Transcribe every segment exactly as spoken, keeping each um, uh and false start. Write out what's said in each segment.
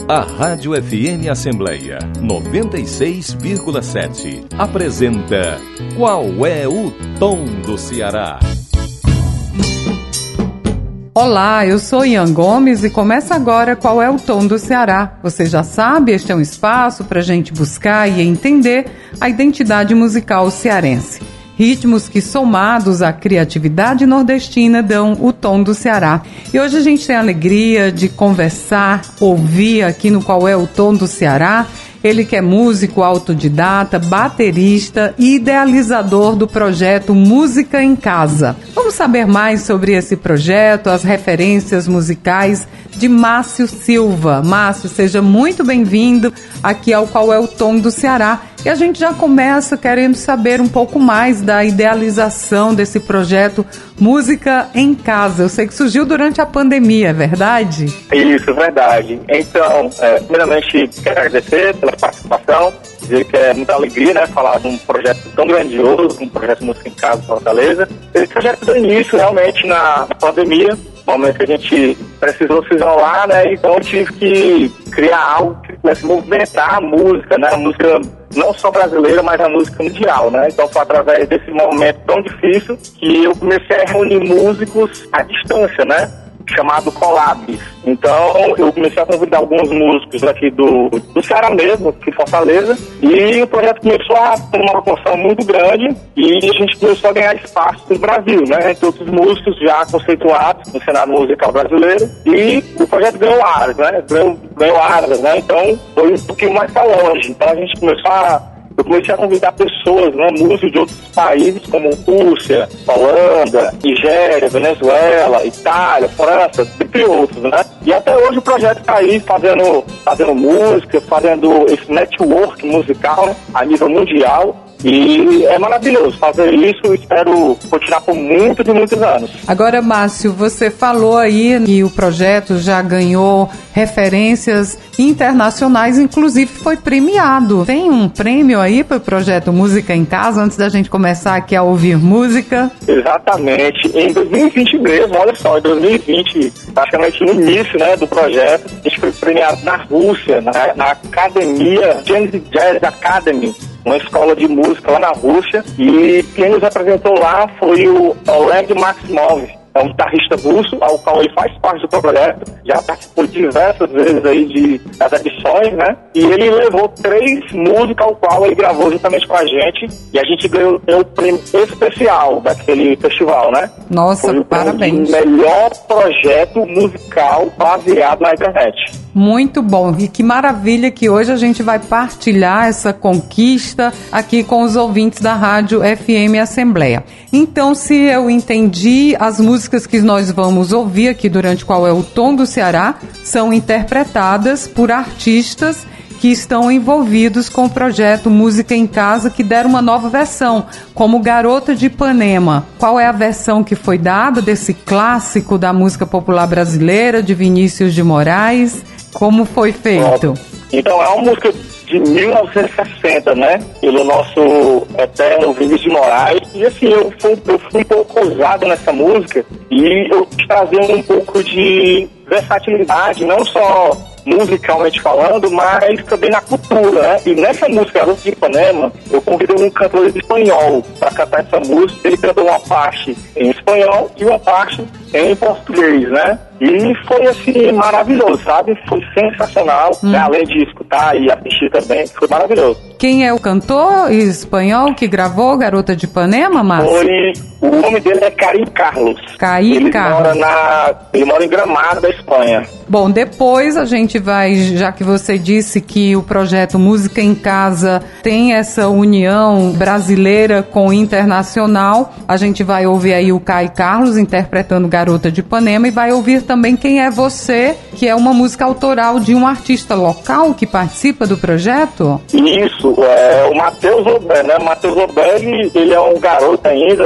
A Rádio F M Assembleia noventa e seis vírgula sete apresenta Qual é o Tom do Ceará? Olá, eu sou Ian Gomes e começa agora Qual é o Tom do Ceará. Você já sabe, este é um espaço para a gente buscar e entender a identidade musical cearense. Ritmos que, somados à criatividade nordestina, dão o tom do Ceará. E hoje a gente tem a alegria de conversar, ouvir aqui no Qual é o Tom do Ceará. Ele que é músico autodidata, baterista e idealizador do projeto Música em Casa. Vamos saber mais sobre esse projeto, as referências musicais de Márcio Silva. Márcio, seja muito bem-vindo aqui ao Qual é o Tom do Ceará. E a gente já começa querendo saber um pouco mais da idealização desse projeto Música em Casa. Eu sei que surgiu durante a pandemia, é verdade? Isso, é verdade. Então, é, primeiramente, quero agradecer pela participação, dizer que é muita alegria, né, falar de um projeto tão grandioso, um projeto Música em Casa Fortaleza. Esse projeto deu início realmente na pandemia, no momento que a gente precisou se isolar, né, então eu tive que criar algo que pudesse movimentar a música, né, a música não só brasileira, mas a música mundial, né? Então foi através desse momento tão difícil que eu comecei a reunir músicos à distância, né? Chamado Collabs. Então eu comecei a convidar alguns músicos aqui do, do Ceará mesmo, aqui em Fortaleza, e o projeto começou a ter uma proporção muito grande e a gente começou a ganhar espaço no Brasil, né? Entre outros músicos já conceituados no cenário musical brasileiro, e o projeto ganhou áreas, né? Ganhou, ganhou áreas, né? Então foi um pouquinho mais para longe. Então a gente começou a Eu comecei a convidar pessoas, né, músicos de outros países como Rússia, Holanda, Nigéria, Venezuela, Itália, França, entre outros, né? E até hoje o projeto está aí fazendo, fazendo música, fazendo esse network musical, né, a nível mundial. E é maravilhoso fazer isso, espero continuar por muitos e muitos anos. Agora, Márcio, você falou aí que o projeto já ganhou referências internacionais, inclusive foi premiado. Tem um prêmio aí para o projeto Música em Casa, antes da gente começar aqui a ouvir música? Exatamente. Em dois mil e vinte mesmo, olha só, em dois mil e vinte, praticamente no início, né, do projeto, a gente foi premiado na Rússia, na, na Academia, Genesis Jazz Academy, uma escola de música lá na Rússia, e quem nos apresentou lá foi o Oleg Maximov, é um guitarrista russo, ao qual ele faz parte do projeto, já participou diversas vezes aí de, das edições, né? E ele levou três músicas ao qual ele gravou juntamente com a gente, e a gente ganhou, ganhou o prêmio especial daquele festival, né? Nossa, foi o parabéns. O melhor projeto musical baseado na internet. Muito bom, e que maravilha que hoje a gente vai partilhar essa conquista aqui com os ouvintes da Rádio F M Assembleia. Então, se eu entendi, as músicas que nós vamos ouvir aqui durante Qual é o Tom do Ceará são interpretadas por artistas que estão envolvidos com o projeto Música em Casa, que deram uma nova versão, como Garota de Ipanema. Qual é a versão que foi dada desse clássico da música popular brasileira, de Vinícius de Moraes? Como foi feito? Então, é uma música de mil novecentos e sessenta, né? Pelo nosso eterno Vinícius de Moraes. E assim, eu fui, eu fui um pouco ousado nessa música e eu quis trazer um pouco de versatilidade, não só musicalmente falando, mas também na cultura, né? E nessa música, Garota de Ipanema, eu convidei um cantor espanhol para cantar essa música. Ele cantou uma parte em espanhol e uma parte em português, né? E foi, assim, maravilhoso, sabe? Foi sensacional, hum. né? Além de escutar e assistir também, foi maravilhoso. Quem é o cantor espanhol que gravou Garota de Ipanema, Márcio? Foi, o nome dele é Caí Carlos. Caí ele Carlos. Mora na, ele mora em Gramado, da Espanha. Bom, depois a gente vai, já que você disse que o projeto Música em Casa tem essa união brasileira com internacional, a gente vai ouvir aí o Caí Carlos interpretando Garota de Ipanema e vai ouvir também Quem é Você, que é uma música autoral de um artista local que participa do projeto? Isso, é o Matheus Robert, né? O Matheus Robert, ele é um garoto ainda, né?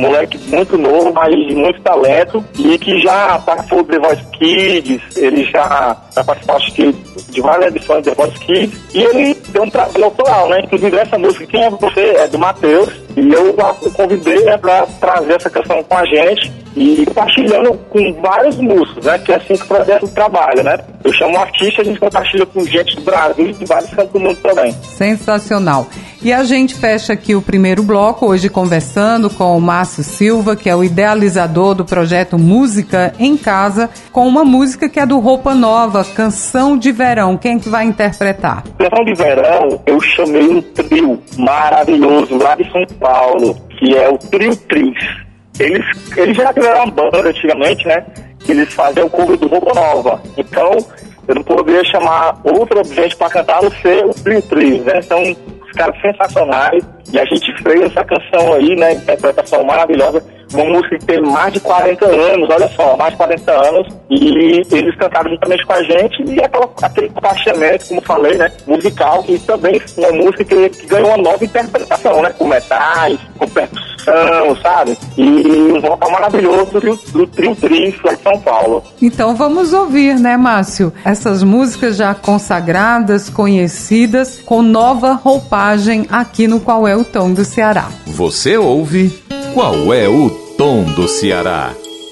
moleque muito novo, mas de muito talento, e que já participou do The Voice Kids, ele já, já participou acho que de várias edições do The Voice Kids, e ele deu um trabalho autoral, né? Inclusive essa música, Quem é Você? É do Matheus, e eu o convidei, né, para trazer essa canção com a gente, e compartilhando com vários músicos, né? Que é assim que o projeto trabalha, né? Eu chamo um artista, a gente compartilha com gente do Brasil e de vários cantos do mundo também. Sensacional. E a gente fecha aqui o primeiro bloco, hoje conversando com o Márcio Silva, que é o idealizador do projeto Música em Casa, com uma música que é do Roupa Nova, Canção de Verão. Quem é que vai interpretar? Canção de Verão, eu chamei um trio maravilhoso lá de São Paulo, que é o Trio Tris. Eles, eles já tiveram uma banda antigamente, né? Que eles faziam o cover do Roupa Nova. Então, eu não poderia chamar outro gente para cantar, a não ser o Trio Tris, né? São os caras sensacionais. E a gente fez essa canção aí, né? Interpretação maravilhosa. Uma música que tem mais de quarenta anos, olha só, mais de quarenta anos. E eles cantaram juntamente com a gente. E aquela, aquele compartilhamento, como falei, né? Musical, que também é uma música que, que ganhou uma nova interpretação, né? Com metais, com percussão, sabe? E um vocal maravilhoso do, do Trio Tris lá de São Paulo. Então vamos ouvir, né, Márcio? Essas músicas já consagradas, conhecidas, com nova roupagem aqui no Qual é o Tom do Ceará. Você ouve Qual é o Tom do Ceará?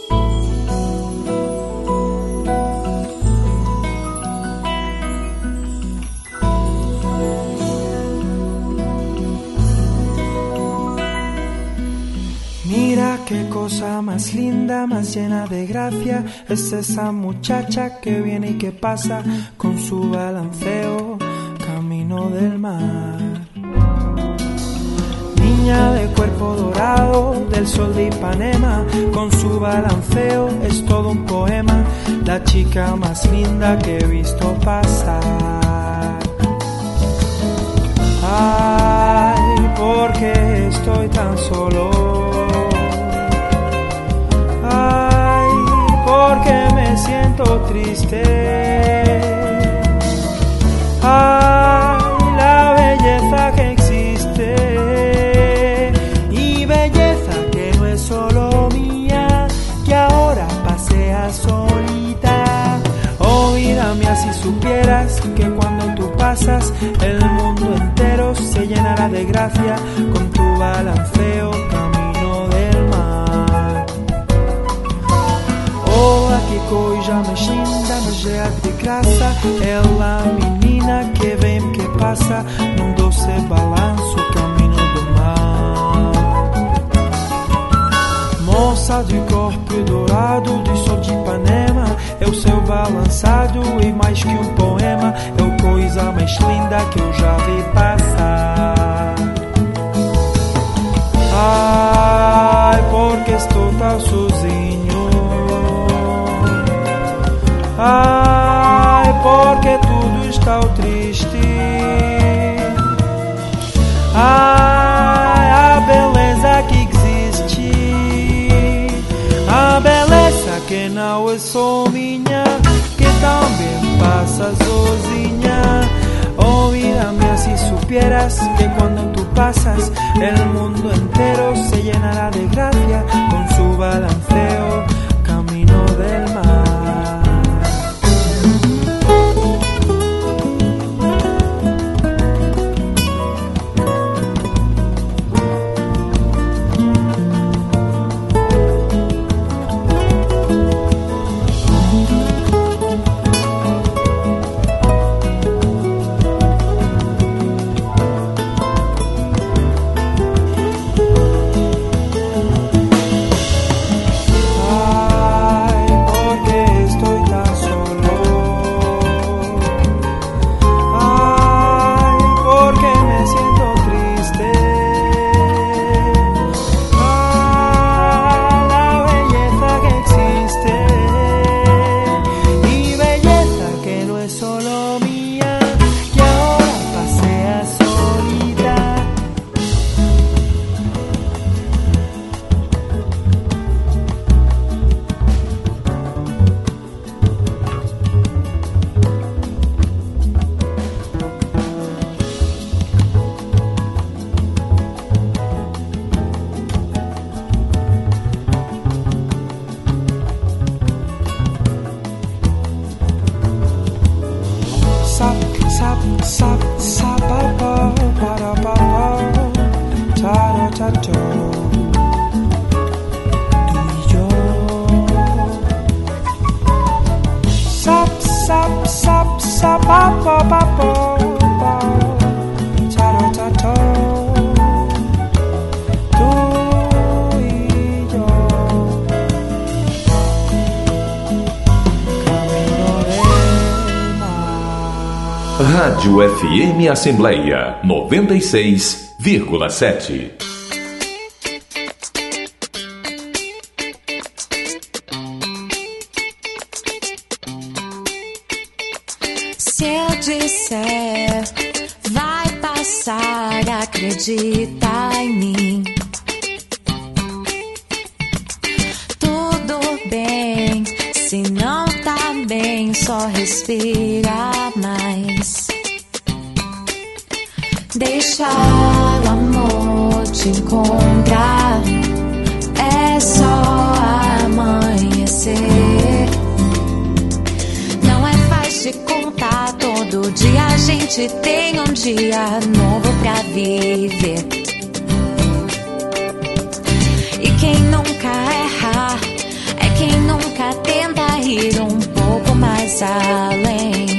Mira qué cosa más linda, más llena de gracia, es esa muchacha que viene y que pasa con su balanceo camino del mar. Niña de cuerpo dorado, del sol de Ipanema, con su balanceo es todo un poema, la chica más linda que he visto pasar. Ay, ¿por qué estoy tan solo? Ay, porque me siento triste. Ay, la belleza que existe, y belleza que no es solo mía, que ahora pasea solita. Oh, vida mía, si supieras que cuando tú pasas el mundo entero se llenará de gracia con tu balanceo camino del mar. Oh, que coisa mexinda, nojea de graça, ela menina que vem que passa num doce balanço caminho do mar. Moça de corpo dourado, do sol de Ipanema, é o seu balançado e mais que um poema, é a coisa mais linda que eu já vi passar. Ai, porque estou tão sozinho. Ai, porque tudo está triste. Ai, a beleza que existe, a beleza que não é só minha, que também passa sozinha. Oh, vida mía, si supieras que cuando tú pasas el mundo entero se llenará de gracia con su balanceo camino del mar. sap, sap, sapapau, parapapau, taratatau. Tú y yo. Sap, sap, sap, sapapapau, taratatau. Rádio F M Assembleia noventa e seis vírgula sete. Se eu disser, vai passar, acredita em mim. Tudo bem, se não tá bem, só respira mais. Deixa o amor te encontrar, é só amanhecer. Não é fácil de contar, todo dia a gente tem um dia novo pra viver. E quem nunca erra é quem nunca tenta ir um pouco mais além.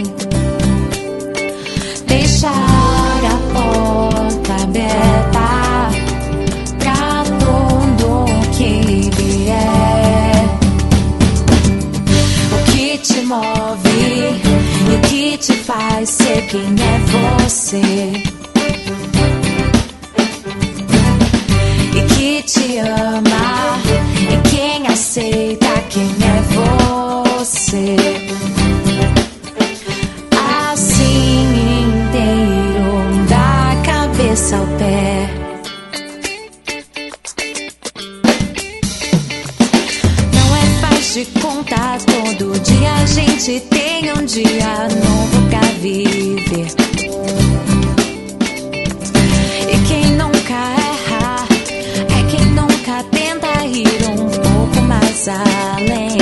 Deixar a porta aberta pra tudo que vier. O que te move e o que te faz ser quem é você. E que te ama e quem aceita quem é você. Assim inteiro, da cabeça ao pé. Não é fácil de contar, todo dia a gente tem um dia novo pra viver. E quem nunca erra é quem nunca tenta ir um pouco mais além.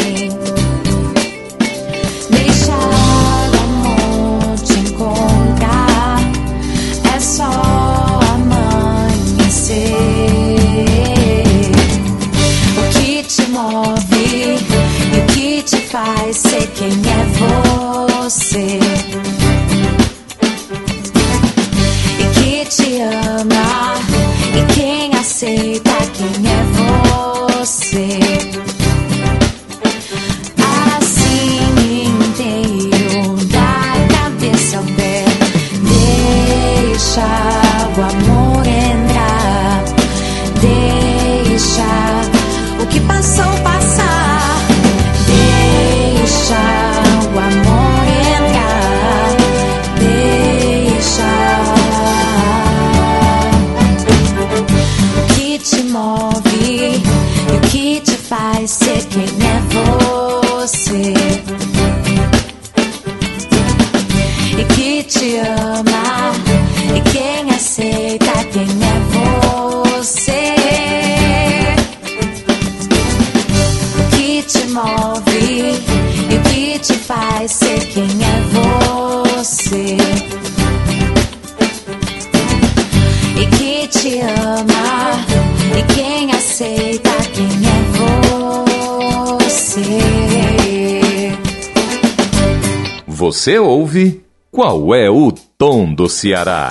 Deixar o amor te encontrar, é só amanhecer. O que te move e o que te faz ser quem é você. E que te ama e quem aceita quem é você. Assim inteiro, da cabeça ao pé. Deixa o amor entrar, deixa o que passou passar. Deixa o amor entrar, deixa. O que te move e o que te faz ser quem é você. E que te ama e quem aceita quem é você. O que te move e o que te faz ser quem é você. E que te ama e quem aceita quem é você. Você ouve Qual é o Tom do Ceará?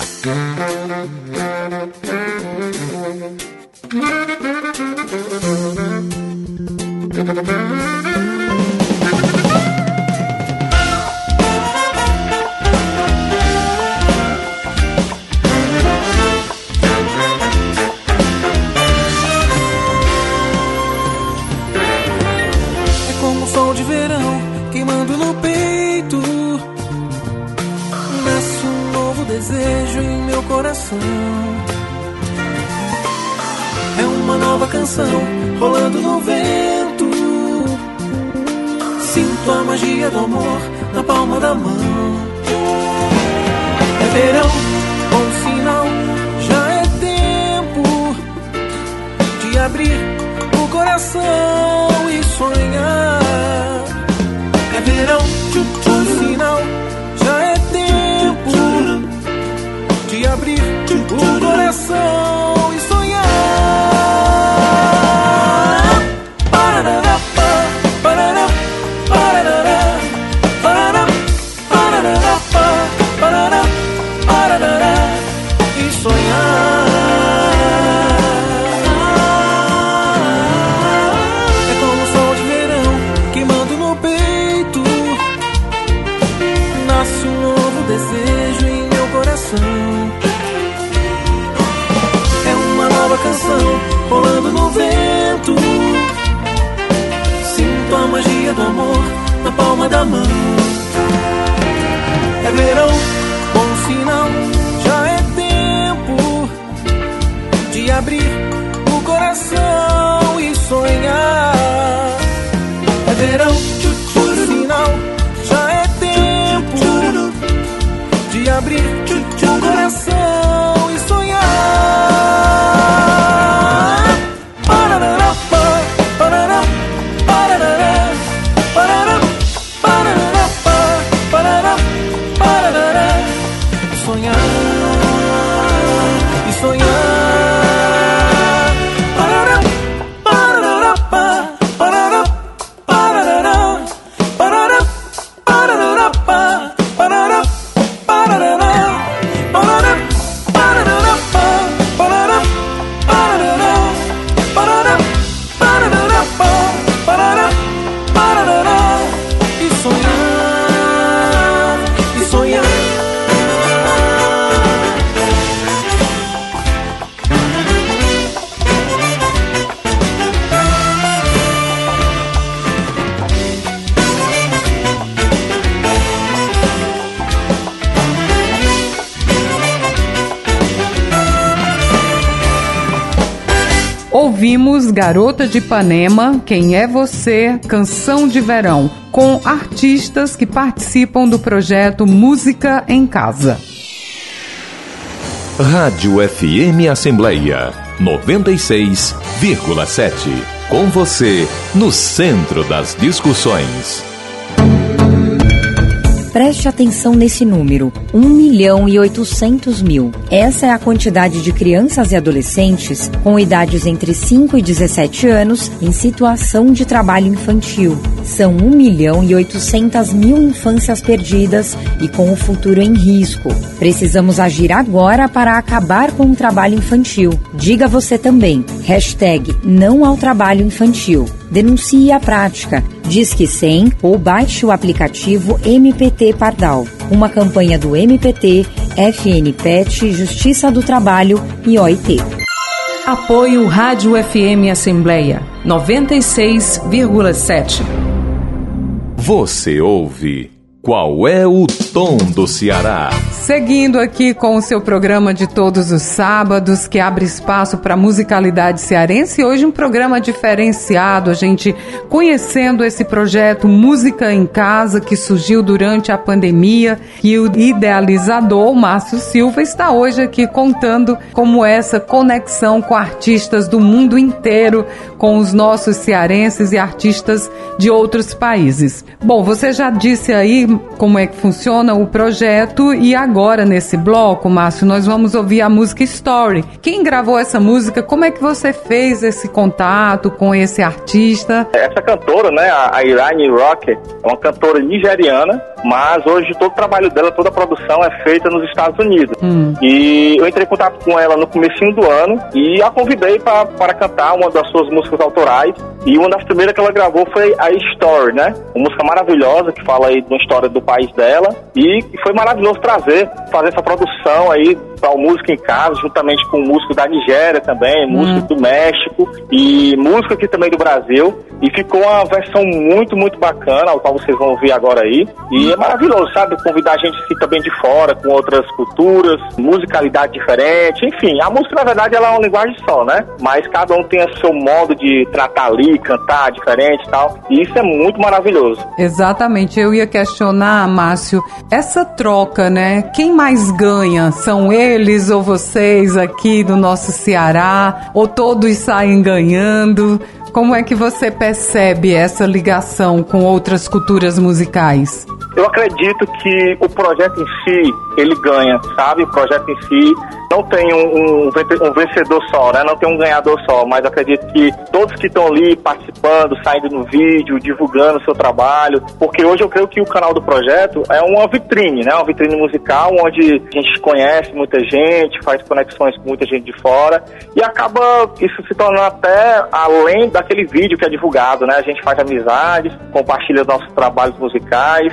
É como o sol de verão queimando no peito. Nasce um novo desejo em meu coração. É uma nova canção rolando no vento. Sinto a magia do amor na palma da mão. É verão, bom sinal, já é tempo de abrir o coração e sonhar. É verão, bom sinal, já é tempo desejo em meu coração. É uma nova canção rolando no vento. Sinto a magia do amor na palma da mão. É verão, bom sinal, já é tempo de abrir o coração e sonhar. É verão, bom sinal, já é tempo de abrir o coração e sonhar. Parará, parará, parará, parará, parará, parará, parará, sonhar e sonhar. Parará, parará, parará, parará, parará, parará, parará, parará, parará, parará, parará, parará, parará, parará, parará, e sonhar, e sonhar. Ouvimos Garota de Ipanema, Quem é Você, Canção de Verão, com artistas que participam do projeto Música em Casa. Rádio F M Assembleia noventa e seis vírgula sete. Com você, no centro das discussões. Preste atenção nesse número, um milhão e oitocentos mil. Essa é a quantidade de crianças e adolescentes com idades entre cinco e dezessete anos em situação de trabalho infantil. São um milhão e oitocentas mil infâncias perdidas e com o futuro em risco. Precisamos agir agora para acabar com o trabalho infantil. Diga você também. Hashtag não ao trabalho infantil. Denuncie a prática. Disque cem ou baixe o aplicativo M P T Pardal. Uma campanha do M P T, F N P E T, Justiça do Trabalho e O I T. Apoio Rádio F M Assembleia noventa e seis vírgula sete. Você ouve Qual é o Tom do Ceará? Seguindo aqui com o seu programa de todos os sábados, que abre espaço para musicalidade cearense, hoje um programa diferenciado, a gente conhecendo esse projeto Música em Casa, que surgiu durante a pandemia, e o idealizador, Márcio Silva, está hoje aqui contando como essa conexão com artistas do mundo inteiro, com os nossos cearenses e artistas de outros países. Bom, você já disse aí como é que funciona o projeto, e agora nesse bloco, Márcio, nós vamos ouvir a música Story. Quem gravou essa música? Como é que você fez esse contato com esse artista? Essa cantora, né, a Irani Rock, é uma cantora nigeriana, mas hoje todo o trabalho dela, toda a produção é feita nos Estados Unidos. Hum. E eu entrei em contato com ela no comecinho do ano e a convidei pra, para cantar uma das suas músicas autorais. E uma das primeiras que ela gravou foi a Story, né? Uma música maravilhosa que fala aí de uma história do país dela. E foi maravilhoso trazer, fazer essa produção aí para o Música em Casa, juntamente com músicos da Nigéria também, músicos hum. do México e música aqui também do Brasil. E ficou uma versão muito, muito bacana, ao qual vocês vão ouvir agora aí. E é maravilhoso, sabe? Convidar a gente que também de fora, com outras culturas, musicalidade diferente. Enfim, a música, na verdade, ela é uma linguagem só, né? Mas cada um tem o seu modo de tratar ali, cantar diferente e tal. E isso é muito maravilhoso. Exatamente. Eu ia questionar, Márcio, essa troca, né? Quem mais ganha? São eles ou vocês aqui do nosso Ceará? Ou todos saem ganhando? Como é que você percebe essa ligação com outras culturas musicais? Eu acredito que o projeto em si, ele ganha, sabe? O projeto em si não tem um, um, um vencedor só, né? Não tem um ganhador só, mas acredito que todos que estão ali participando, saindo no vídeo, divulgando o seu trabalho, porque hoje eu creio que o canal do projeto é uma vitrine, né? Uma vitrine musical onde a gente conhece muita gente, faz conexões com muita gente de fora e acaba isso se tornando até além daquele vídeo que é divulgado, né? A gente faz amizades, compartilha nossos trabalhos musicais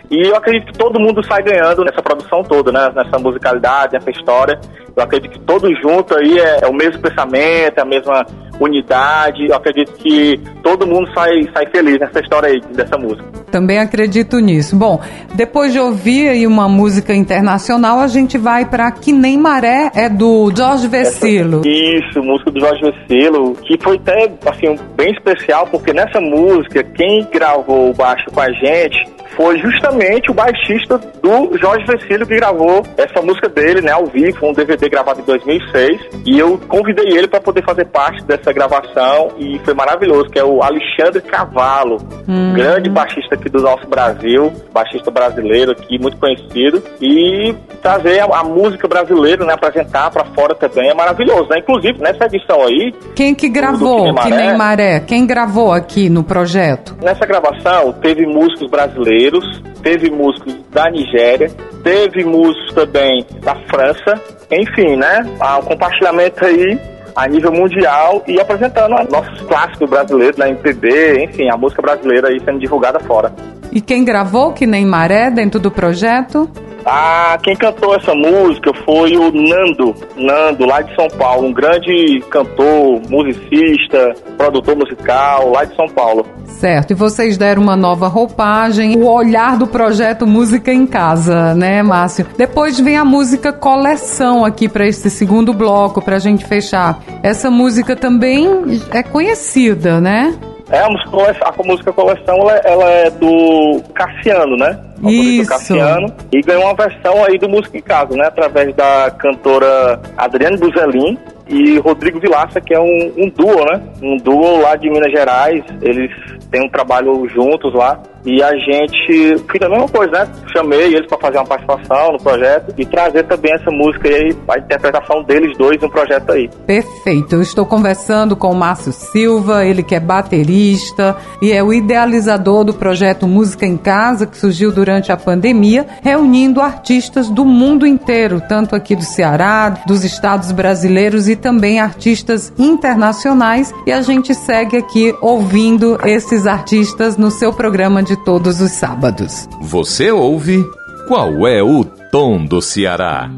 E eu acredito que todo mundo sai ganhando nessa produção toda, né? Nessa musicalidade, nessa história. Eu acredito que todos juntos aí é, é o mesmo pensamento, é a mesma unidade. Eu acredito que todo mundo sai, sai feliz nessa história aí, dessa música. Também acredito nisso. Bom, depois de ouvir aí uma música internacional, a gente vai para Que Nem Maré, é do Jorge Vecilo. Essa, isso, música do Jorge Vecilo, que foi até assim, bem especial, porque nessa música, quem gravou o baixo com a gente foi justamente o baixista do Jorge Vecilo, que gravou essa música dele, né, ao vivo, um D V D gravado em dois mil e seis, e eu convidei ele para poder fazer parte dessa gravação, e foi maravilhoso, que é o Alexandre Cavalo, hum. grande baixista aqui do nosso Brasil, baixista brasileiro aqui, muito conhecido, e trazer a, a música brasileira, né, apresentar para fora também é maravilhoso, né, inclusive nessa edição aí... Quem que gravou do, do Que Nem Maré? Quem gravou aqui no projeto? Nessa gravação teve músicos brasileiros, teve músicos da Nigéria, teve músicos também da França, enfim, né? O compartilhamento aí a nível mundial e apresentando nossos clássicos brasileiros na M P B, enfim, a música brasileira aí sendo divulgada fora. E quem gravou Que Nem Maré dentro do projeto? Ah, quem cantou essa música foi o Nando, Nando, lá de São Paulo, um grande cantor, musicista, produtor musical, lá de São Paulo. Certo, e vocês deram uma nova roupagem, o olhar do projeto Música em Casa, né, Márcio? Depois vem a música Coleção aqui para esse segundo bloco, para a gente fechar. Essa música também é conhecida, né? É, a música, a música Coleção, ela, ela é do Cassiano, né? Isso. Cassiano, e ganhou uma versão aí do Música em Casa, né? Através da cantora Adriane Buzelin e Rodrigo Vilaça, que é um, um duo, né? Um duo lá de Minas Gerais. Eles têm um trabalho juntos lá. E a gente fez a mesma coisa, né? Chamei eles para fazer uma participação no projeto e trazer também essa música aí, a interpretação deles dois no projeto aí. Perfeito. Eu estou conversando com o Márcio Silva, ele que é baterista e é o idealizador do projeto Música em Casa, que surgiu durante a pandemia, reunindo artistas do mundo inteiro, tanto aqui do Ceará, dos estados brasileiros e também artistas internacionais. E a gente segue aqui ouvindo esses artistas no seu programa de de todos os sábados. Você ouve Qual é o Tom do Ceará?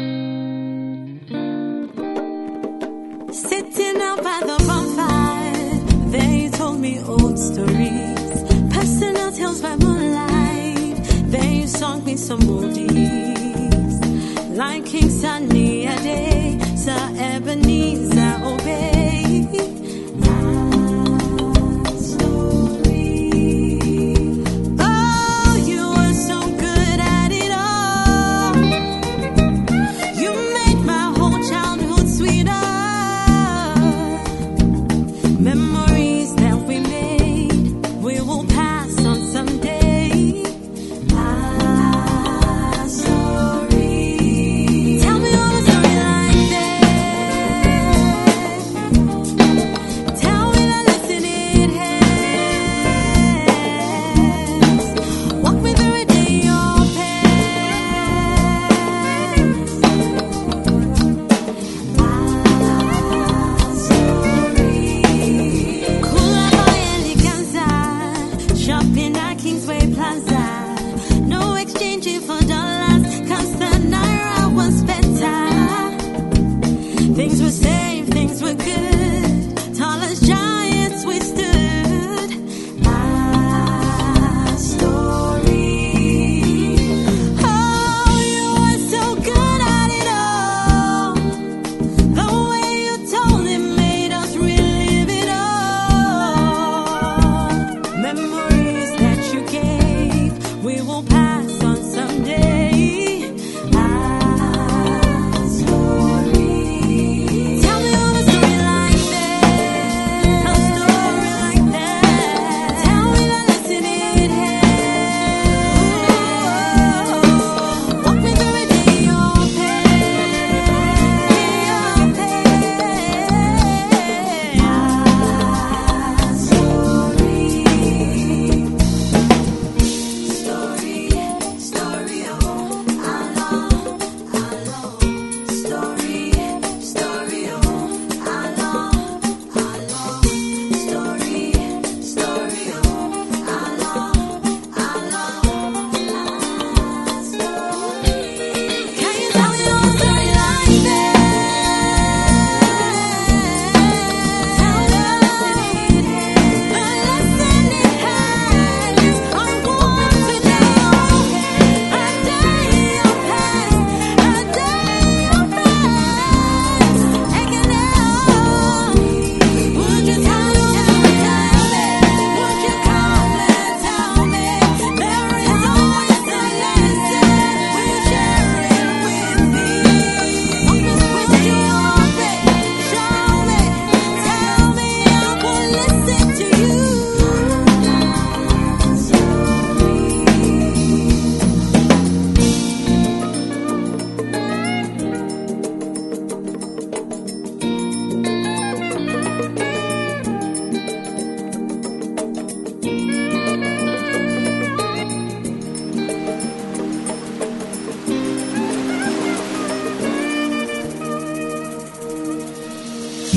Sitting out by the bonfire, they told me old stories, passing out hills by moonlight, they sung me some oldies, like King Sunny Ade, Sir Ebenezer Obey. So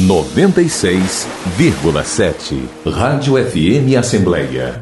noventa e seis vírgula sete. Rádio F M Assembleia.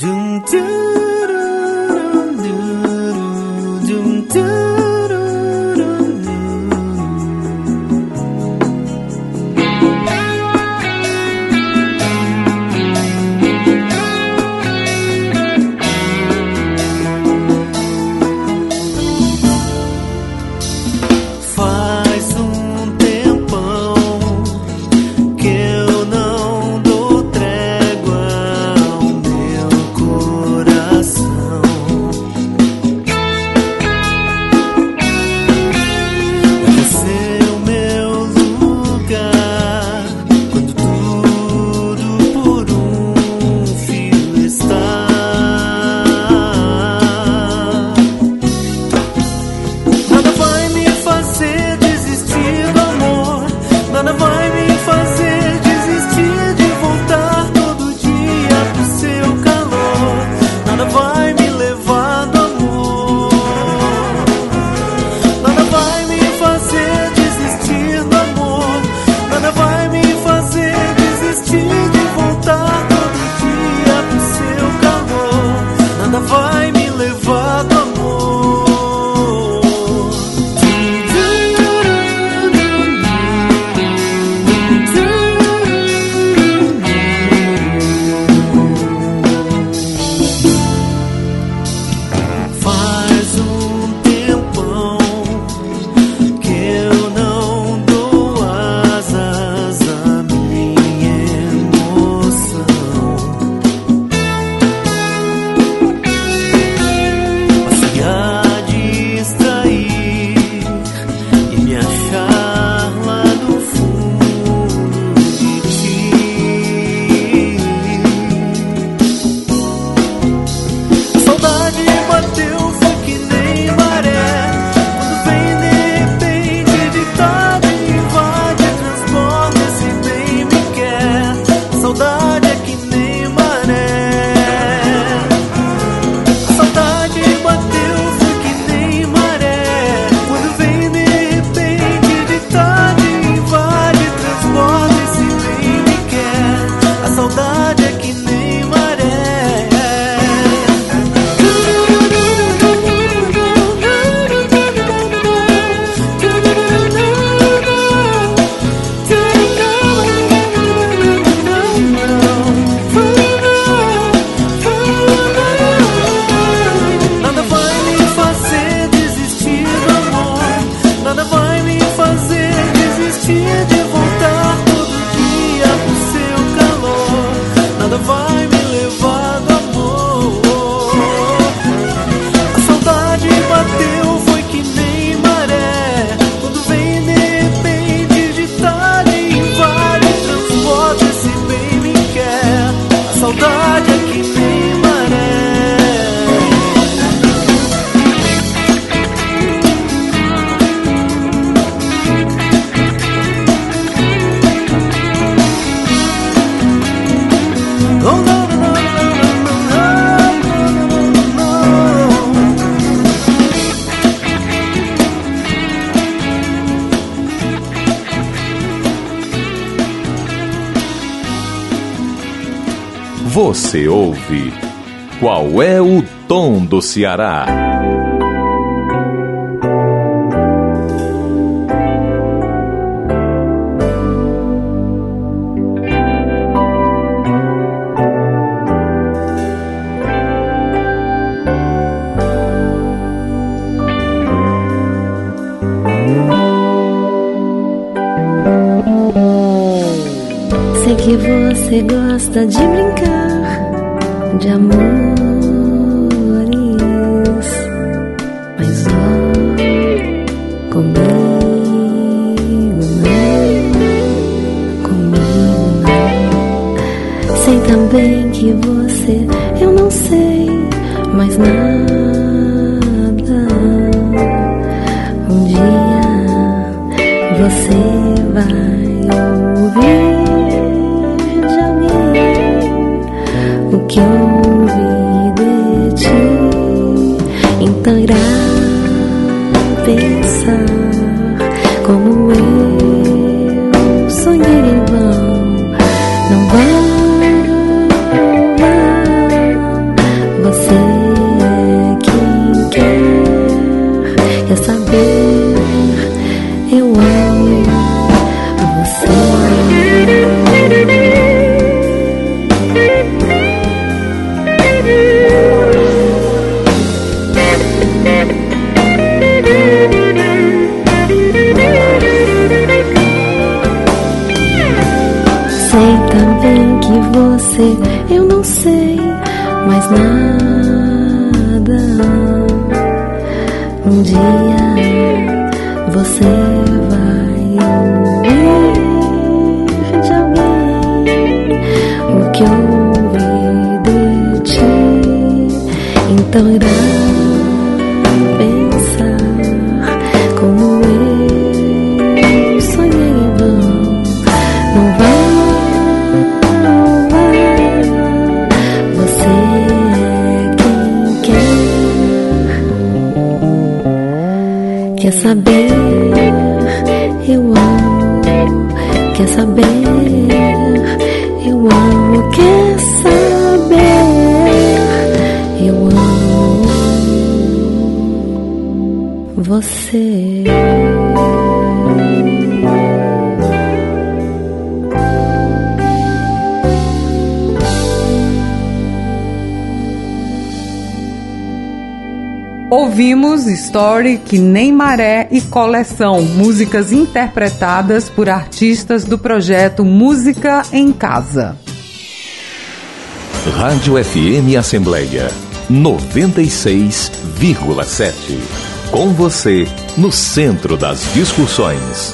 Você ouve Qual é o Tom do Ceará? Sei que você gosta de brincar de amores, mas ó, comigo não, comigo não. Sei também que você, eu não sei mais nada. Um dia você vai ouvir o que ouvi de ti, então irá pensar como eu sonhei. Vamos saber, eu amo você. Sei também que você, eu não sei mais nada. Um dia você vai ouvir de alguém o que ouvi de ti. Então irá pensar como eu sonhei em vão. Não vai. Quer saber, eu amo. Quer saber, eu amo. Quer saber, eu amo você. Ouvimos Story, Que Nem Maré e Coleção, músicas interpretadas por artistas do projeto Música em Casa. Rádio F M Assembleia noventa e seis vírgula sete. Com você, no centro das discussões.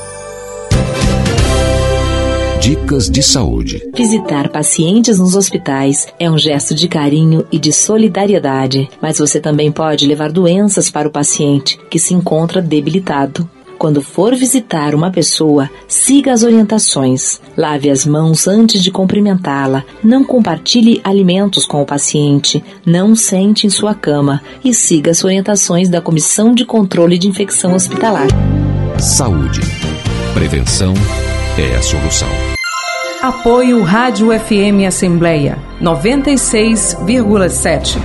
Dicas de saúde. Visitar pacientes nos hospitais é um gesto de carinho e de solidariedade, mas você também pode levar doenças para o paciente que se encontra debilitado. Quando for visitar uma pessoa, siga as orientações. Lave as mãos antes de cumprimentá-la. Não compartilhe alimentos com o paciente. Não sente em sua cama. E siga as orientações da Comissão de Controle de Infecção Hospitalar. Saúde. Prevenção é a solução. Apoio Rádio F M Assembleia noventa e seis vírgula sete.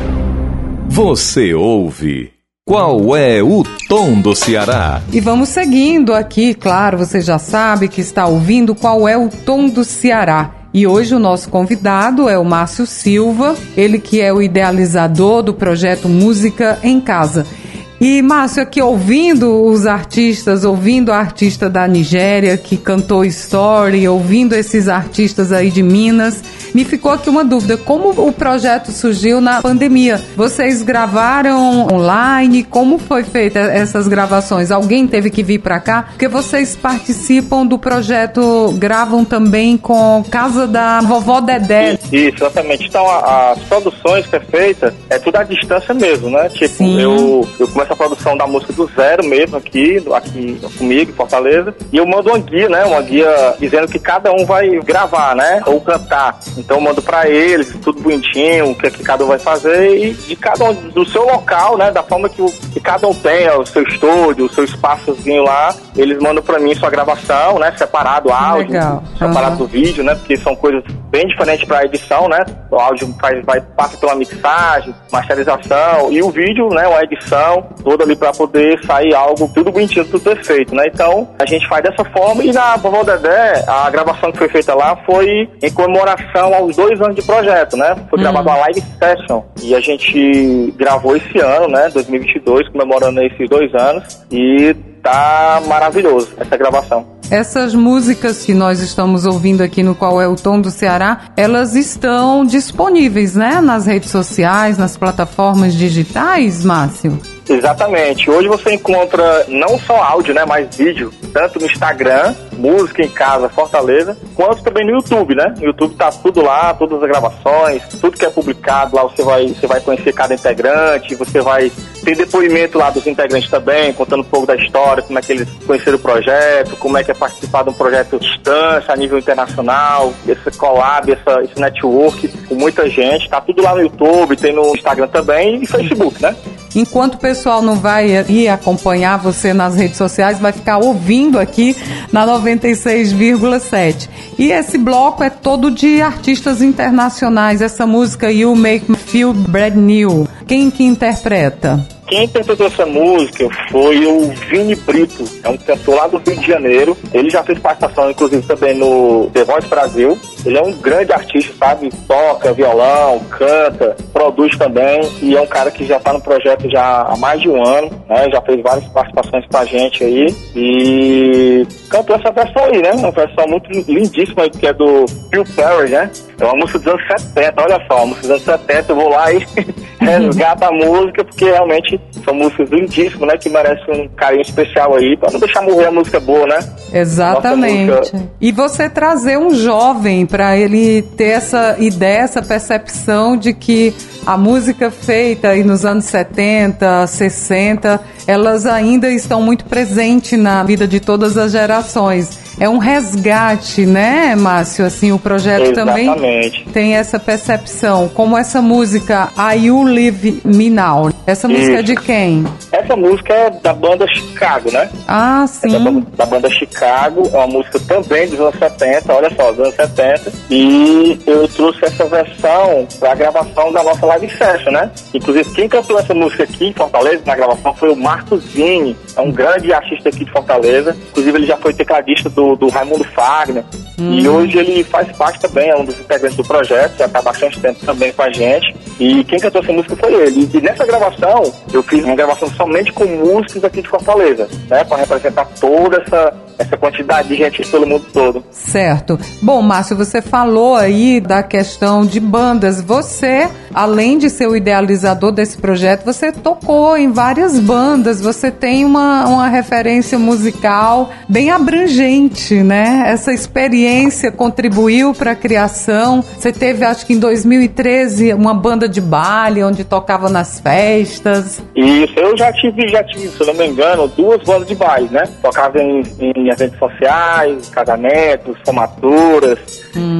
Você ouve Qual é o Tom do Ceará? E vamos seguindo aqui, claro, você já sabe que está ouvindo Qual é o Tom do Ceará. E hoje o nosso convidado é o Márcio Silva, ele que é o idealizador do projeto Música em Casa. E, Márcio, aqui ouvindo os artistas, ouvindo a artista da Nigéria que cantou Story, ouvindo esses artistas aí de Minas, me ficou aqui uma dúvida, como o projeto surgiu na pandemia? Vocês gravaram online? Como foi feita essas gravações? Alguém teve que vir para cá? Porque vocês participam do projeto, gravam também com Casa da Vovó Dedé. Isso, exatamente. Então, a, as produções que é feita, é tudo à distância mesmo, né? Tipo, Sim. eu, eu começo a produção da música do zero mesmo aqui, aqui comigo, em Fortaleza, e eu mando uma guia, né? Uma guia dizendo que cada um vai gravar, né? Ou cantar. Então eu mando pra eles, tudo bonitinho, o que, é que cada um vai fazer, e de cada um, do seu local, né? Da forma que, o, que cada um tem, o seu estúdio, o seu espaçozinho lá, eles mandam pra mim sua gravação, né? Separado o áudio, Legal. separado Uhum. do vídeo, né? Porque são coisas bem diferentes pra edição, né? O áudio faz, vai, passa pela mixagem, masterização, e o vídeo, né? Uma edição, toda ali pra poder sair algo tudo bonitinho, tudo perfeito, né? Então, a gente faz dessa forma, e na Vovó Dedé, a gravação que foi feita lá foi em comemoração aos dois anos de projeto, né? Foi Hum. gravada uma live session, e a gente gravou esse ano, né? dois mil e vinte e dois, comemorando esses dois anos, e tá maravilhoso essa gravação. Essas músicas que nós estamos ouvindo aqui no Qual é o Tom do Ceará, elas estão disponíveis, né? Nas redes sociais, nas plataformas digitais, Márcio? Exatamente. Hoje você encontra não só áudio, né, mas vídeo, tanto no Instagram, Música em Casa Fortaleza, quanto também no YouTube, né? No YouTube tá tudo lá, todas as gravações, tudo que é publicado lá, você vai, você vai conhecer cada integrante, você vai ter depoimento lá dos integrantes também, contando um pouco da história, como é que eles conheceram o projeto, como é que é participar de um projeto distância a nível internacional, esse collab, essa, esse network com muita gente, tá tudo lá no YouTube, tem no Instagram também e Facebook, né? Enquanto o pessoal não vai ir acompanhar você nas redes sociais, vai ficar ouvindo aqui na noventa e seis vírgula sete. E esse bloco é todo de artistas internacionais. Essa música You Make Me Feel Brand New. Quem que interpreta? Quem interpretou essa música foi o Vini Brito, é um cantor lá do Rio de Janeiro. Ele já fez participação, inclusive, também no The Voice Brasil. Ele é um grande artista, sabe? Toca violão, canta, produz também. E é um cara que já está no projeto já há mais de um ano, né? Já fez várias participações com a gente aí. E cantou essa versão aí, né? Uma versão muito lindíssima aí, que é do Phil Perry, né? É uma música dos anos setenta, olha só, uma música dos anos setenta. Eu vou lá e resgata a música, porque realmente são músicas lindíssimas, né? Que merecem um carinho especial aí, pra não deixar morrer a música boa, né? Exatamente. Música... E você trazer um jovem para ele ter essa ideia, essa percepção de que a música feita aí nos anos setenta, sessenta, elas ainda estão muito presentes na vida de todas as gerações. É um resgate, né, Márcio? Assim, o projeto Exatamente. Também tem essa percepção. Como essa música I You Live Me Now. Essa música Isso. é de quem? Essa música é da banda Chicago, né? Ah, sim. É da, da banda Chicago, é uma música também dos anos setenta, olha só, dos anos setenta. E eu trouxe essa versão pra gravação da nossa live session, né? Inclusive, quem cantou essa música aqui em Fortaleza, na gravação, foi o Marcos Zini. É um grande artista aqui de Fortaleza. Inclusive, ele já foi tecladista do Do, do Raimundo Fagner, hum. e hoje ele faz parte também, é um dos integrantes do projeto, já está há bastante tempo também com a gente, e quem cantou essa música foi ele. E nessa gravação, eu fiz uma gravação somente com músicos aqui de Fortaleza, né, para representar toda essa, essa quantidade de gente pelo mundo todo. Certo. Bom, Márcio, você falou aí da questão de bandas. Você, além de ser o idealizador desse projeto, você tocou em várias bandas, você tem uma, uma referência musical bem abrangente, né? Essa experiência contribuiu para a criação. Você teve, acho que em dois mil e treze, uma banda de baile onde tocava nas festas. Isso, eu já tive, já tive, se eu não me engano, duas bandas de baile, né? Tocava em, em eventos sociais, casamentos, formaturas. Uhum.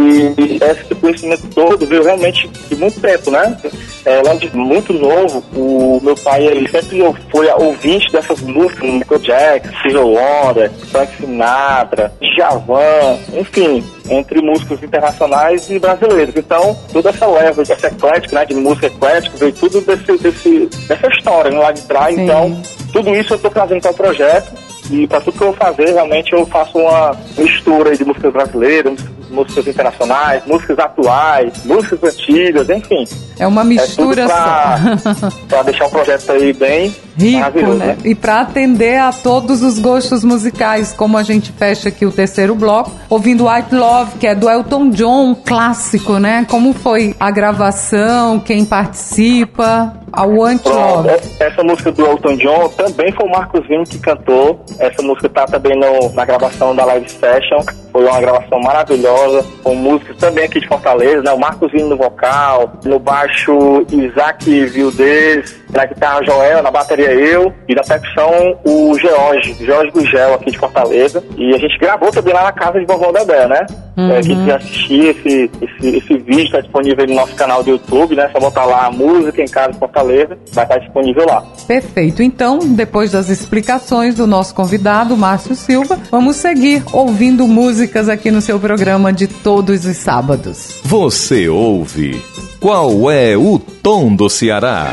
E esse conhecimento todo veio realmente de muito tempo, né? É, lá de muito novo, o meu pai, ele sempre foi ouvinte dessas músicas, Michael Jackson, Stevie Wonder, Frank Sinatra, Djavan, enfim, entre músicos internacionais e brasileiros. Então, toda essa leva, essa eclética, né, de música eclética, veio tudo desse, desse, dessa história, né, lá de trás. Sim. Então, tudo isso eu estou trazendo para o projeto. E para tudo que eu vou fazer, realmente eu faço uma mistura de músicas brasileiras, músicas internacionais, músicas atuais, músicas antigas, enfim. É uma mistura é só. Para deixar o projeto aí bem rico, né? né? E para atender a todos os gostos musicais, como a gente fecha aqui o terceiro bloco, ouvindo White Love, que é do Elton John, um clássico, né? Como foi a gravação, quem participa? A Want Love. Essa música do Elton John também foi o Marcos Vini que cantou. Essa música tá também no, na gravação da Live Session. Foi uma gravação maravilhosa, com músicos também aqui de Fortaleza, né? O Marcos Vini no vocal, no baixo Isaac Vildez, na guitarra Joel, na bateria eu, e na percussão o George, George Gugel aqui de Fortaleza. E a gente gravou também lá na casa de Vovó Dedé, né? Uhum. É, quem quiser assistir esse, esse, esse vídeo está disponível no nosso canal do YouTube, né? Só botar lá a música em casa de Fortaleza, vai estar disponível lá. Perfeito. Então, depois das explicações do nosso convidado, Márcio Silva, vamos seguir ouvindo músicas aqui no seu programa de todos os sábados. Você ouve Qual é o Tom do Ceará?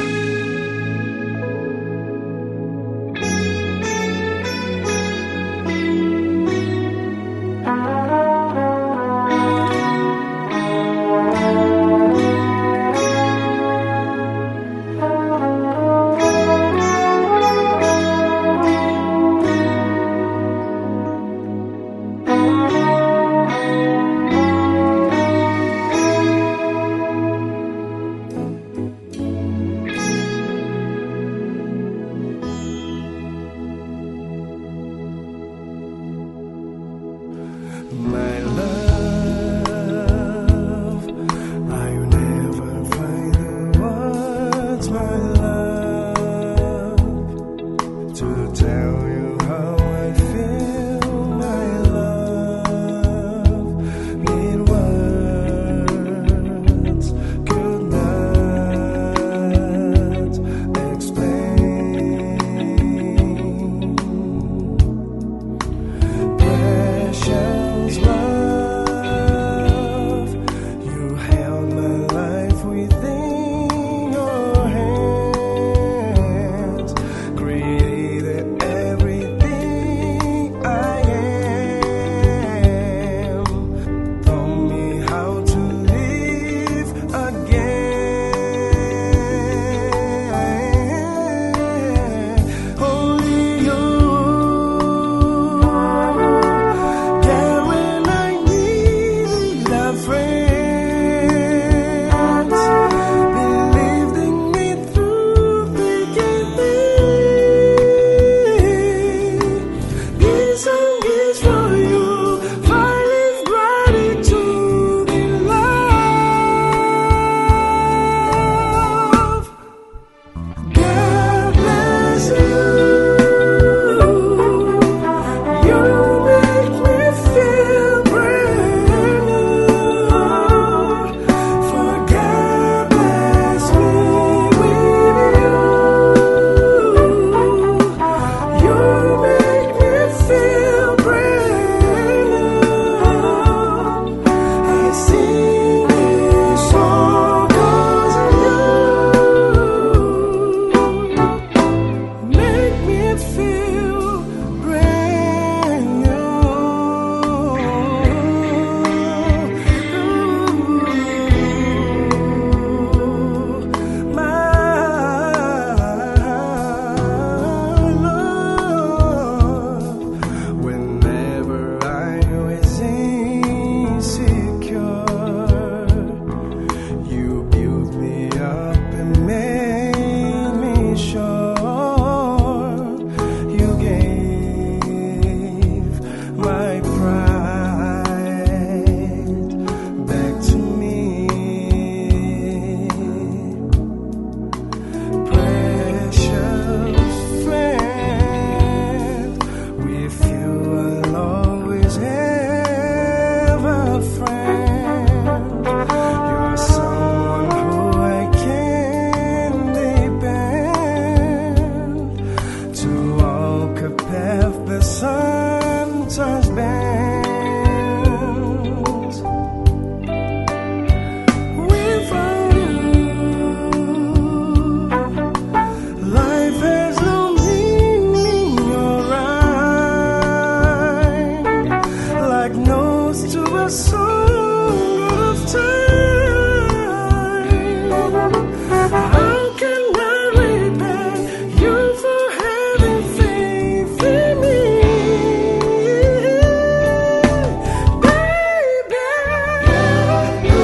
expands. Without you, life has no meaning or rhyme, like notes to a song of time. How can I repay you for having faith in me, baby? You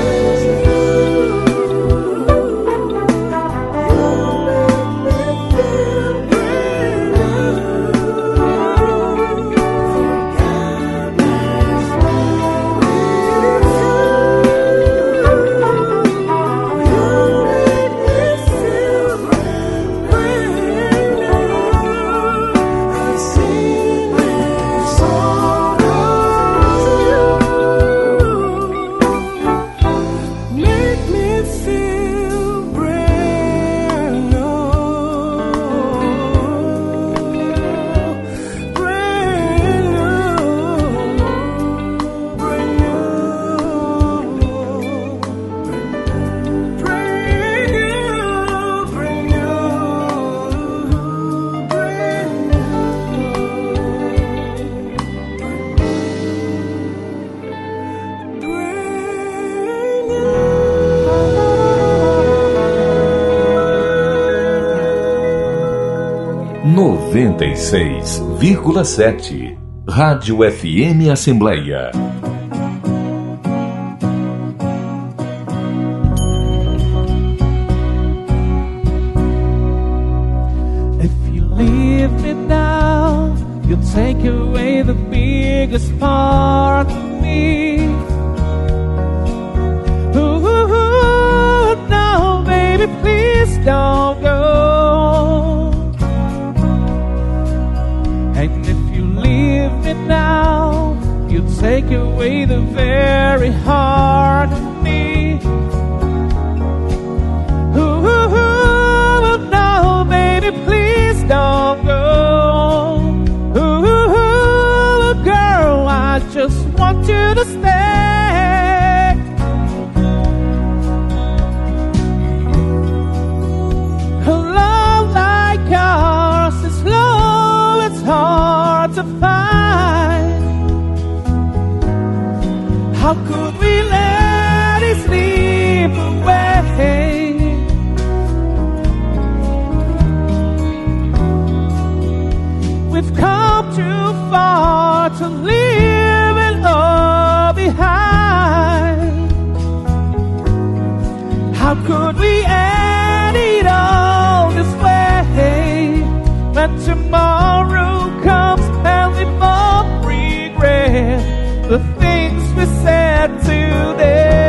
make me feel brand new. Make me feel brand new, brand new, brand new, brand new, brand noventa e seis vírgula sete Rádio F M Assembleia. If you leave me now, you'll take away the biggest part of me. Ooh, no, baby, please don't go. And if you leave me now, you'll take away the very heart of me. Ooh, no, baby, please don't go. Ooh, girl, I just want you to stay. A love like ours is low, it's hard to find. How could we let it slip away? We've come too far to leave it all behind. How could we end it all this way? When tomorrow comes and we both regret the things we said today.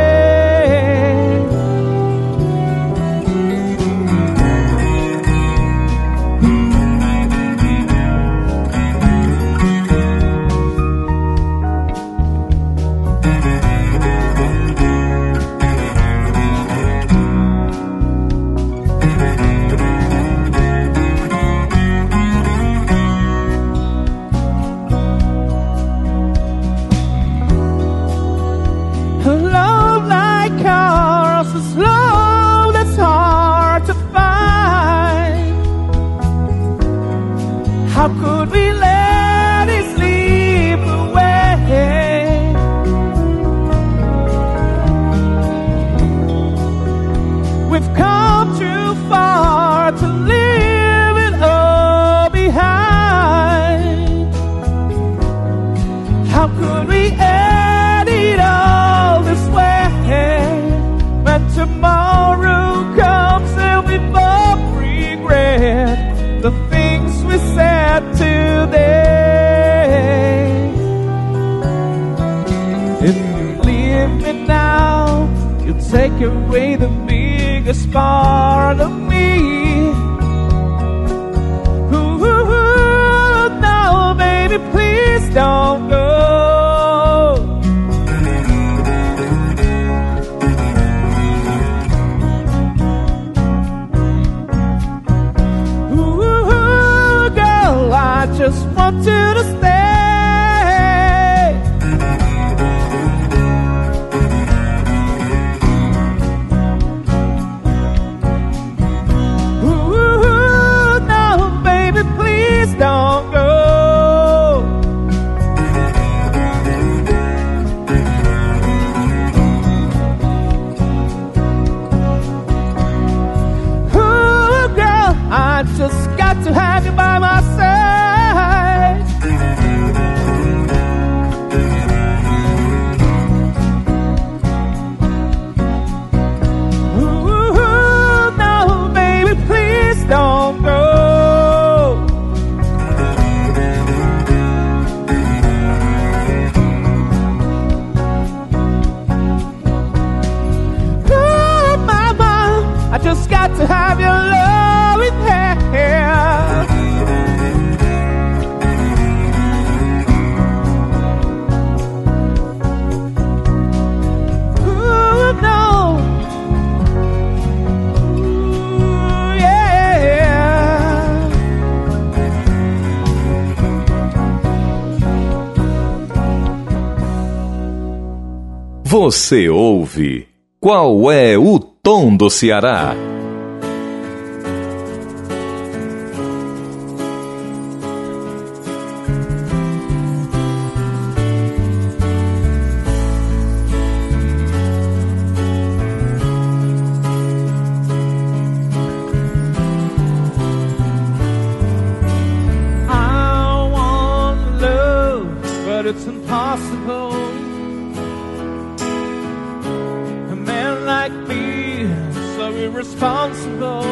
A love like ours is love that's hard to find. How could we let it slip away? We've come too far to leave it all behind. How could we end it all this way? When tomorrow comes and we both regret the things we said today. If you leave me now, you take away the biggest part of me. Ooh, no, baby, please don't go. Ooh, girl, I just want you to stay. Você ouve Qual é o Tom do Ceará? It's impossible. A man like me, so irresponsible.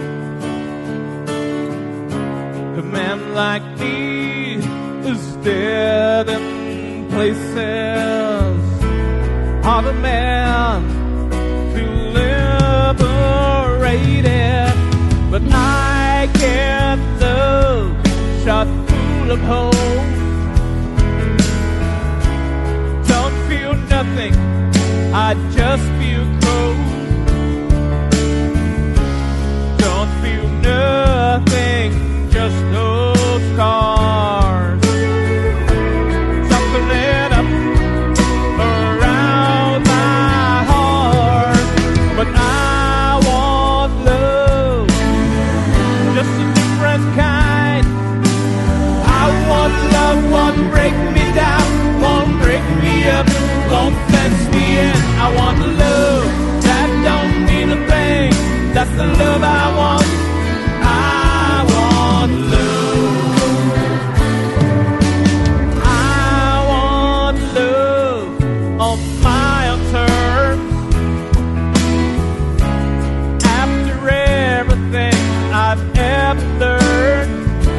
A man like me is dead in places. Are the man feel liberated? But I can't love shot full of hope. Nothing, I just feel cold. Don't feel nothing, just those scars. Something lit up around my heart. But I want love, just a different kind. I want love, won't break me down, won't break me up, won't fence me in. I want love that don't mean a thing. That's the love I want. I want love. I want love on my own terms. After everything I've ever learned,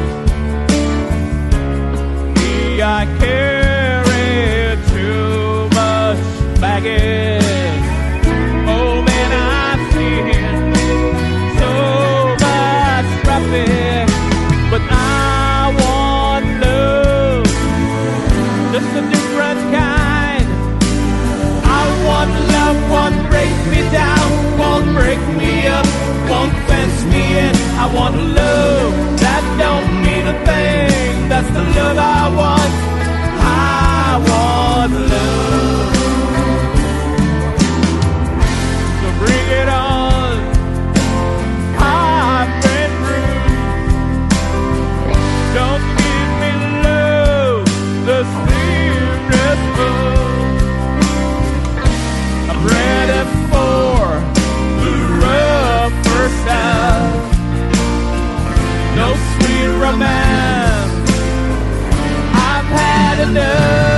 me, I carry too much baggage. Oh man, I've seen so much traffic, but I want love, just a different kind. I want love, won't break me down, won't break me up, won't fence me in. I want love that don't mean a thing. That's the love I want. I want love. Bring it on, I've been rude. Don't give me love, the serious love. I'm ready for the rougher stuff. No sweet romance, I've had enough.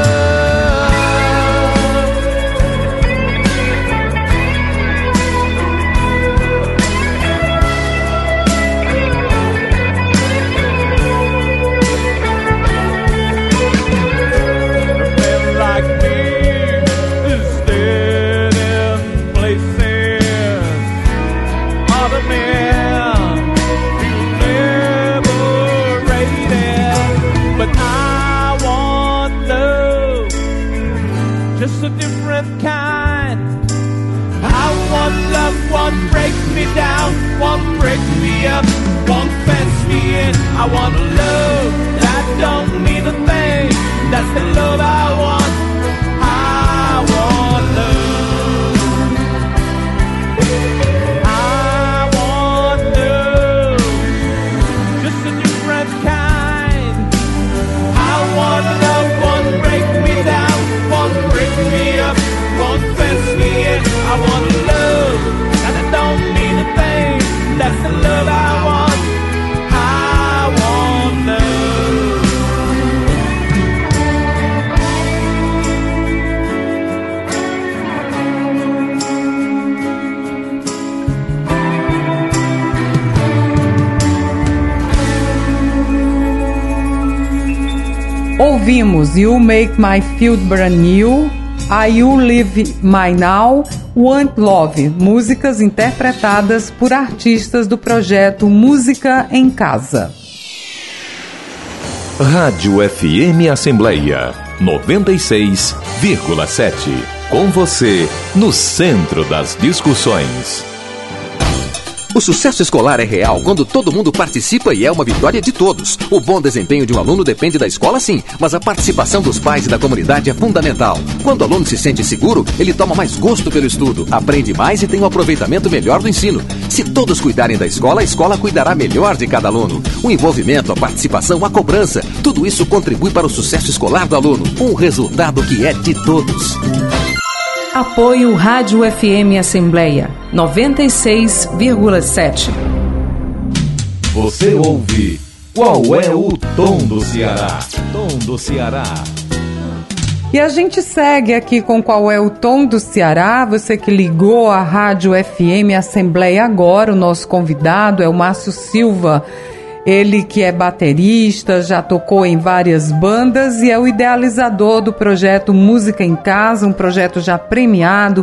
Just a different kind. I want love, won't break me down, won't break me up, won't fence me in. I want love that don't mean a thing. That's the love I want. I want love. I want love, just a different kind. I want love, won't break me down, won't break me up, won't fence me in. I want love, and it don't mean a thing. That's the love I want. I want love. Ouvimos You Make My Feel Brand New, I You Live My Now, Want Love, músicas interpretadas por artistas do projeto Música em Casa. Rádio F M Assembleia noventa e seis vírgula sete. Com você, no centro das discussões. O sucesso escolar é real quando todo mundo participa e é uma vitória de todos. O bom desempenho de um aluno depende da escola, sim, mas a participação dos pais e da comunidade é fundamental. Quando o aluno se sente seguro, ele toma mais gosto pelo estudo, aprende mais e tem um aproveitamento melhor do ensino. Se todos cuidarem da escola, a escola cuidará melhor de cada aluno. O envolvimento, a participação, a cobrança, tudo isso contribui para o sucesso escolar do aluno. Um resultado que é de todos. Apoio Rádio F M Assembleia noventa e seis vírgula sete. Você ouve Qual é o Tom do Ceará? Tom do Ceará. E a gente segue aqui com Qual é o Tom do Ceará. Você que ligou a Rádio F M Assembleia agora, o nosso convidado é o Márcio Silva. Ele que é baterista, já tocou em várias bandas e é o idealizador do projeto Música em Casa, um projeto já premiado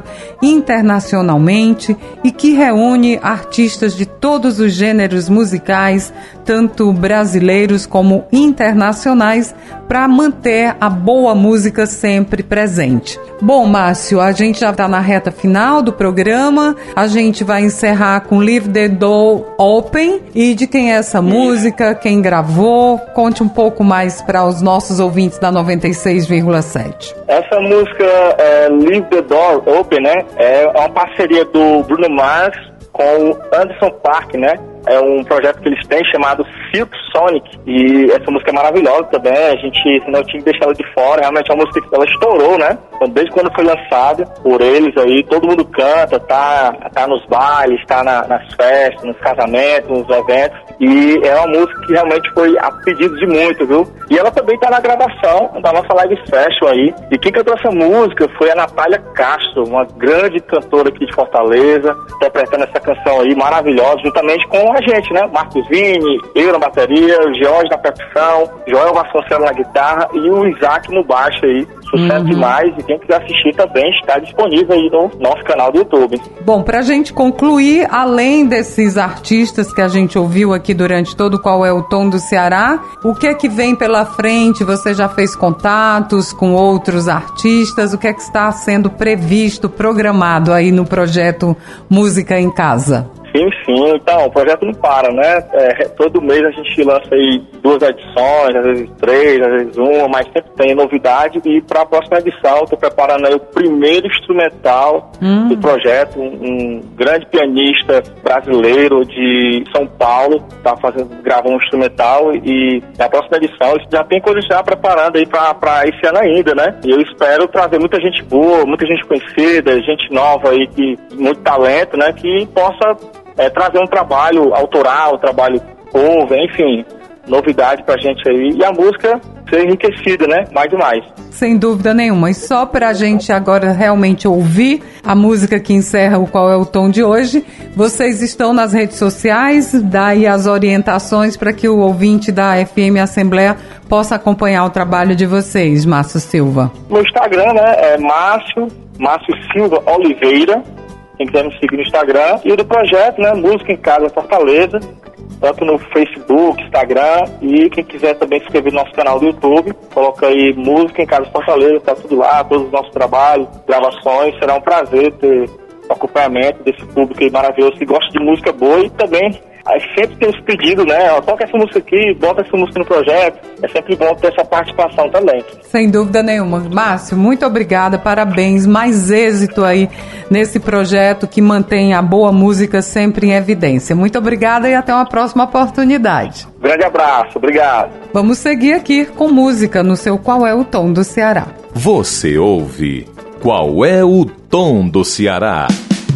internacionalmente e que reúne artistas de todos os gêneros musicais, tanto brasileiros como internacionais, para manter a boa música sempre presente. Bom, Márcio, a gente já está na reta final do programa, a gente vai encerrar com Leave the Door Open. E de quem é essa música, quem gravou? Conte um pouco mais para os nossos ouvintes da noventa e seis vírgula sete. Essa música, é, Leave the Door Open, né? É uma parceria do Bruno Mars com o Anderson .Paak, né? É um projeto que eles têm chamado Silk Sonic. E essa música é maravilhosa também. A gente não tinha que deixar ela de fora. Realmente é uma música que ela estourou, né? Então, desde quando foi lançada por eles aí, todo mundo canta, tá, tá nos bailes, tá na, nas festas, nos casamentos, nos eventos. E é uma música que realmente foi a pedido de muito, viu? E ela também tá na gravação da nossa live session aí. E quem cantou essa música foi a Natália Castro, uma grande cantora aqui de Fortaleza, interpretando essa canção aí maravilhosa, juntamente com a gente, né? Marcos Vini, eu na bateria, o Jorge na percussão, Joel Vasconcelos na guitarra e o Isaac no baixo aí. Sucesso uhum. demais, e quem quiser assistir também está disponível aí no nosso canal do YouTube. Bom, pra gente concluir, além desses artistas que a gente ouviu aqui durante todo Qual é o Tom do Ceará, o que é que vem pela frente? Você já fez contatos com outros artistas? O que é que está sendo previsto, programado aí no projeto Música em Casa? Sim, sim. Então, o projeto não para, né? É, todo mês a gente lança aí duas edições, às vezes três, às vezes uma, mas sempre tem novidade. E para a próxima edição, estou preparando aí o primeiro instrumental hum. do projeto. Um, um grande pianista brasileiro de São Paulo está fazendo, gravando um instrumental. E na próxima edição já tem coisa já preparando aí para esse ano ainda, né? E eu espero trazer muita gente boa, muita gente conhecida, gente nova aí, que muito talento, né? Que possa É, trazer um trabalho autoral, um trabalho cover, enfim, novidade pra gente aí. E a música ser enriquecida, né? Mais e mais. Sem dúvida nenhuma. E só pra gente agora realmente ouvir a música que encerra o Qual é o Tom de hoje, vocês estão nas redes sociais, daí as orientações para que o ouvinte da F M Assembleia possa acompanhar o trabalho de vocês, Márcio Silva. No Instagram, né? É Márcio, Márcio Silva Oliveira. Quem quiser me seguir no Instagram. E o do projeto, né? Música em Casa Fortaleza. Tanto no Facebook, Instagram. E quem quiser também se inscrever no nosso canal do YouTube. Coloca aí Música em Casa Fortaleza. Tá tudo lá, todos os nossos trabalhos, gravações. Será um prazer ter o acompanhamento desse público aí maravilhoso que gosta de música boa. E também aí sempre tem os pedidos, né? Ó, toca essa música aqui, bota essa música no projeto. É sempre bom ter essa participação também. Sem dúvida nenhuma. Márcio, muito obrigada, parabéns. Mais êxito aí nesse projeto que mantém a boa música sempre em evidência. Muito obrigada e até uma próxima oportunidade. Grande abraço, obrigado. Vamos seguir aqui com música no seu Qual é o Tom do Ceará. Você ouve Qual é o Tom do Ceará?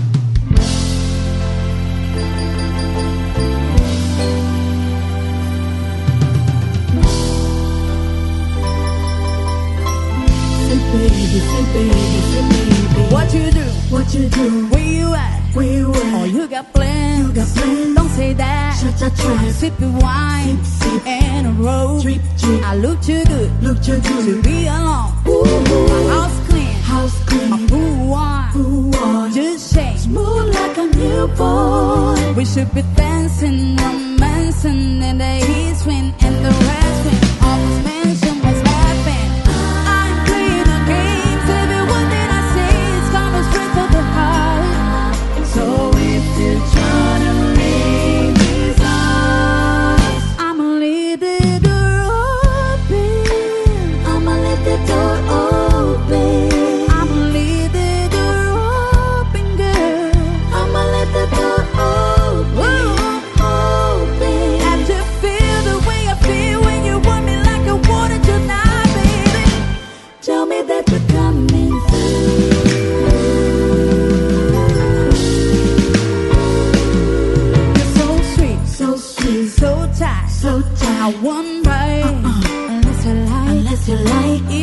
What you do? What you do? Where you at? Where you at? Oh, you got plans? You got plans? Don't say that. Shut your trap. Sip your wine. Sip, sip. And a roll. Drip, drip. I look too good. Look too good to be alone. Ooh. My house clean. House clean. My pool warm. Pool warm. Just shake. Smooth like a newborn. We should be dancing, romancing in the east wind and the west wind. All this mansion was happening. I'm playing a game. Every one that I say is coming straight to the heart. So if you're trying to live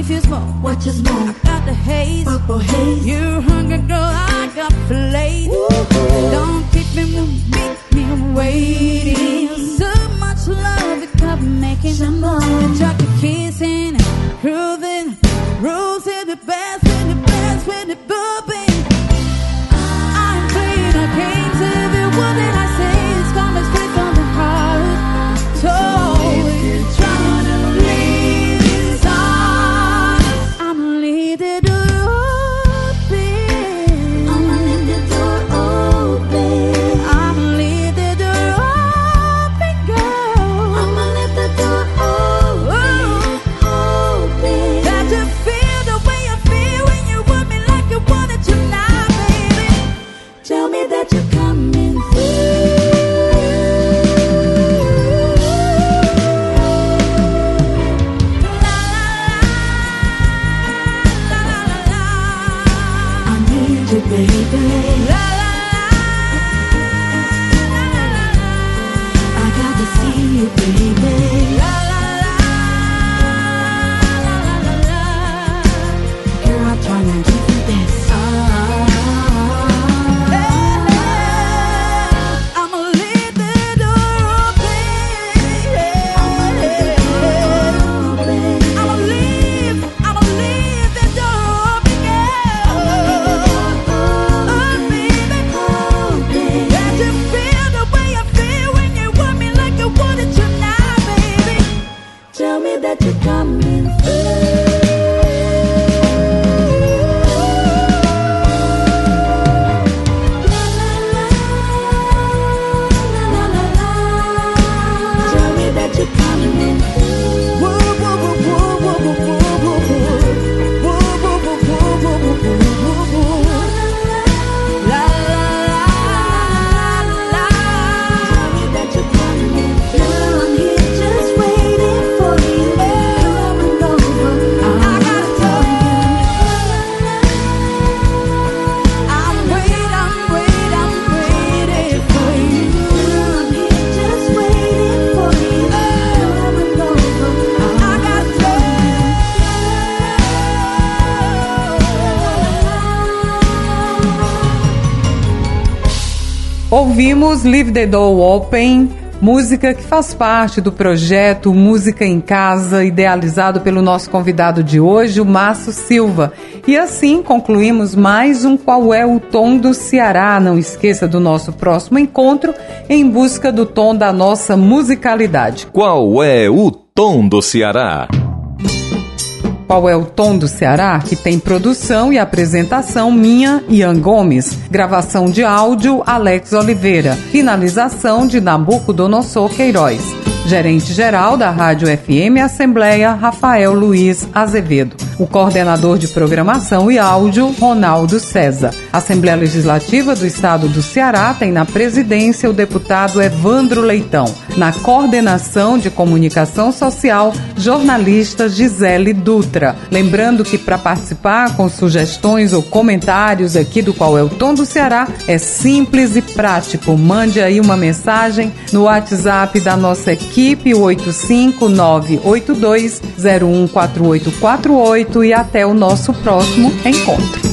if you smoke. What you smoke? I got the haze. Purple haze. You're hungry, girl, I got fillets. Don't keep me, make me waiting. So much love, it got me making some more. Chuck your kissing, grooving, rules in the best, in the best, with the boobing. I'm clean, I came to the one that I say is coming straight from the heart. So if you're trying to leave this on, I'ma leave the door open. I'ma leave the door open. I'ma leave the door open, girl. I'ma leave the door open, open. Got to feel the way I feel when you want me like you want it tonight, baby. Tell me that you're coming through. Baby, la la la, I got to see you, baby. La la la, la la la, girl, I'm trying to give you this. I'ma leave the door open. I'ma leave, I'ma leave the door open, girl. Tell me that you're coming through. La la la, la la la. Tell me that you're coming through. Whoa, whoa, whoa, whoa, whoa, whoa, whoa, whoa. Whoa, whoa, whoa, whoa, whoa, whoa, whoa, whoa. La la la, la. Tell me that you're coming through. I'm here just waiting for you. Coming over. I gotta tell you. I'm waiting, I'm waiting, I'm waiting for you. I'm here just waiting for you. Coming over. I gotta tell you. Ouvimos Leave the Door Open, música que faz parte do projeto Música em Casa, idealizado pelo nosso convidado de hoje, o Márcio Silva. E assim concluímos mais um Qual é o Tom do Ceará. Não esqueça do nosso próximo encontro em busca do tom da nossa musicalidade. Qual é o tom do Ceará? Qual é o Tom do Ceará? Que tem produção e apresentação minha, Ian Gomes. Gravação de áudio, Alex Oliveira. Finalização de Nabucodonosor Queiroz. Gerente-geral da Rádio F M Assembleia, Rafael Luiz Azevedo. O coordenador de programação e áudio, Ronaldo César. A Assembleia Legislativa do Estado do Ceará tem na presidência o deputado Evandro Leitão. Na coordenação de comunicação social, jornalista Gisele Dutra. Lembrando que para participar com sugestões ou comentários aqui do Qual é o Tom do Ceará, é simples e prático. Mande aí uma mensagem no WhatsApp da nossa equipe, oito cinco nove oito dois zero um quatro oito quatro oito, e até o nosso próximo encontro.